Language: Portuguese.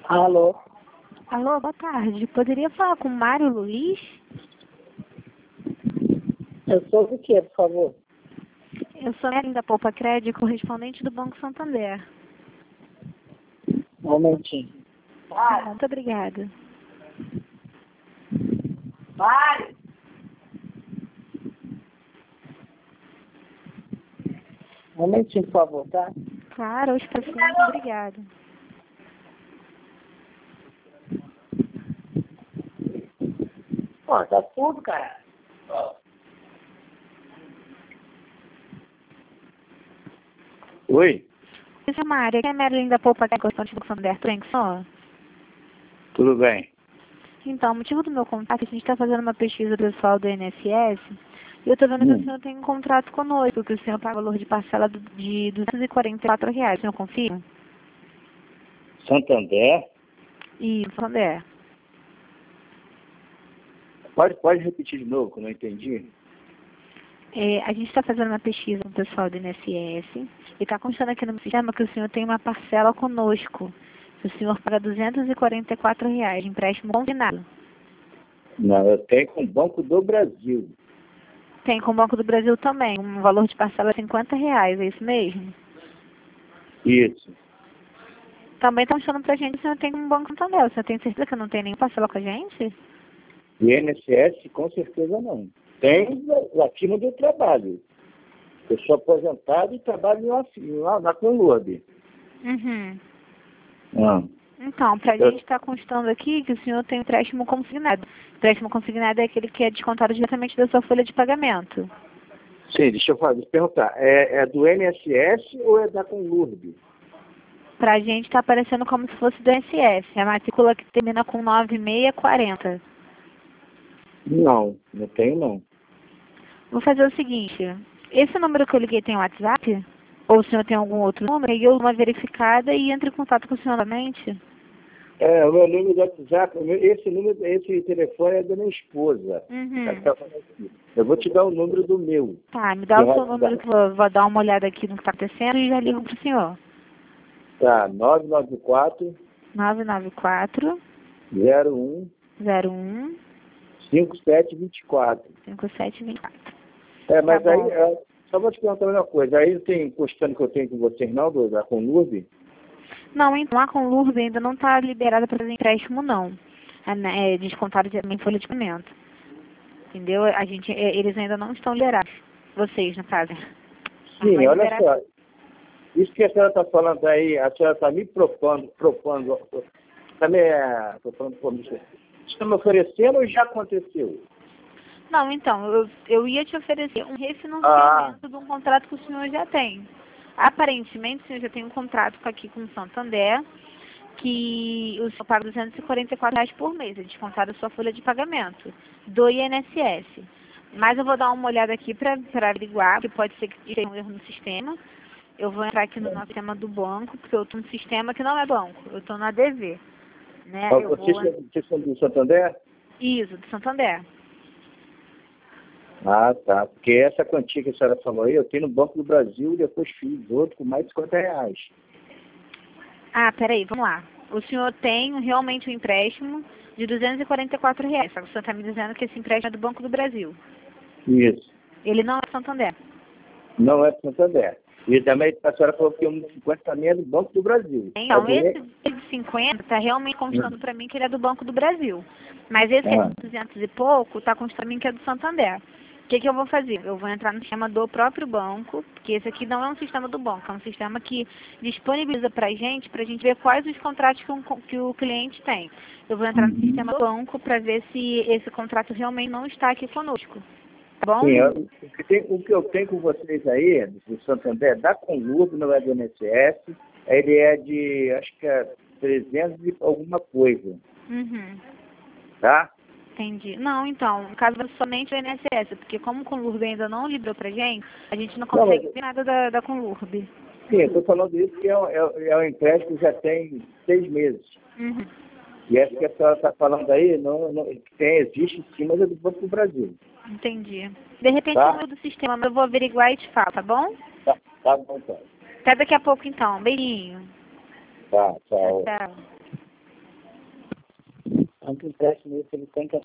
Alô? Alô, boa tarde. Poderia falar com o Mário Luiz? Eu sou o quê, por favor? Eu sou a da Poupa Crédito, correspondente do Banco Santander. Um momentinho. Tá bom, muito obrigada. Vai! Um momentinho, por favor, tá? Claro, hoje para sim, muito obrigada. Ó, tá tudo, cara. Oi, Esse é o Mário, aqui é a Marilyn da Poupa Crédito, correspondente do Banco Santander. Tudo bem com o senhor? tudo bem? Então, o motivo do meu contato é que a gente está fazendo uma pesquisa pessoal do INSS e eu estou vendo que o senhor tem um contrato conosco, que o senhor paga o valor de parcela de R$ 244. O senhor confia? Santander? Isso, Santander. Pode repetir de novo, que eu não entendi. A gente está fazendo uma pesquisa com o pessoal do INSS e está constando aqui no sistema que o senhor tem uma parcela conosco. O senhor paga R$ 244 de empréstimo consignado. Não, eu tenho com o Banco do Brasil. Tem com o Banco do Brasil também, um valor de parcela de R$ 50, é isso mesmo? Isso. Também está mostrando pra gente que o senhor tem com o Banco Santander. O senhor tem certeza que não tem nenhuma parcela com a gente? E INSS, com certeza não. Tem aqui no meu trabalho. Eu sou aposentado e trabalho na Conlurb. Uhum. Ah. Então, pra gente está constando aqui que o senhor tem empréstimo consignado. Empréstimo consignado é aquele que é descontado diretamente da sua folha de pagamento. Sim, deixa eu perguntar. É do INSS ou é da Conlurb? Pra gente está aparecendo como se fosse do INSS. É a matrícula que termina com 9640. Não tenho não. Vou fazer o seguinte. Esse número que eu liguei tem WhatsApp? Ou o senhor tem algum outro número? E eu dou uma verificada e entro em contato com o senhor novamente? O meu número do WhatsApp, esse telefone é da minha esposa. Uhum. Eu vou te dar o número do meu. Tá, me dá o seu número que eu vou dar uma olhada aqui no que está acontecendo e já ligo pro senhor. Tá, 994 994 01 01 5724. 5724. Mas Tá aí, bom. só vou te perguntar uma coisa. Aí tem custando que eu tenho com vocês não, da Conlurb? Não, então a Conlurb ainda não está liberada para fazer empréstimo, não. É descontado diretamente em folha de pagamento. Entendeu? Eles ainda não estão liberados. Vocês, no caso. Sim, Vai olha liberar. só. Isso que a senhora está falando aí, a senhora está me propondo, está me oferecendo ou já aconteceu? Não, então, eu ia te oferecer um refinanciamento de um contrato que o senhor já tem. Aparentemente, o senhor já tem um contrato aqui com o Santander, que o senhor paga R$ 244 por mês, é descontado a sua folha de pagamento, do INSS. Mas eu vou dar uma olhada aqui para averiguar, que pode ser que tenha um erro no sistema. Eu vou entrar aqui no nosso sistema do banco, porque eu estou no sistema que não é banco, eu estou na ADV. Né? Vocês são do Santander? Isso, do Santander. Ah, tá. Porque essa quantia que a senhora falou aí, eu tenho no Banco do Brasil e depois fiz outro com mais de R$ 50. Ah, peraí, vamos lá. O senhor tem realmente um empréstimo de R$ 244, só que o senhor está me dizendo que esse empréstimo é do Banco do Brasil. Isso. Ele não é Santander. Não é do Santander. E também a senhora falou que um 50 também é do Banco do Brasil. Então, esse de 50 está realmente constando para mim que ele é do Banco do Brasil. Mas esse de 200 e pouco está constando para mim que é do Santander. O que eu vou fazer? Eu vou entrar no sistema do próprio banco, porque esse aqui não é um sistema do banco, é um sistema que disponibiliza para a gente ver quais os contratos que o cliente tem. Eu vou entrar no sistema do banco para ver se esse contrato realmente não está aqui conosco. Tá bom? Sim, o que eu tenho com vocês aí, do Santander, da Conlurb, não é do INSS, ele é de, acho que é 300 e alguma coisa. Uhum. Tá? Entendi. Não, então, no caso é somente o INSS, porque como o Conlurb ainda não liberou pra gente, a gente não consegue ver nada da Conlurb. Sim, eu estou falando isso porque é um empréstimo que já tem 6 meses. Uhum. E essa que a senhora está falando aí, existe sim, mas é do Banco do Brasil. Entendi. De repente Tá? eu mudo do sistema, mas eu vou averiguar e te falo, tá bom? Tá bom, então. Até daqui a pouco então. Beijinho. Tá, tchau. Tchau. Tanto empréstimo esse ele tem que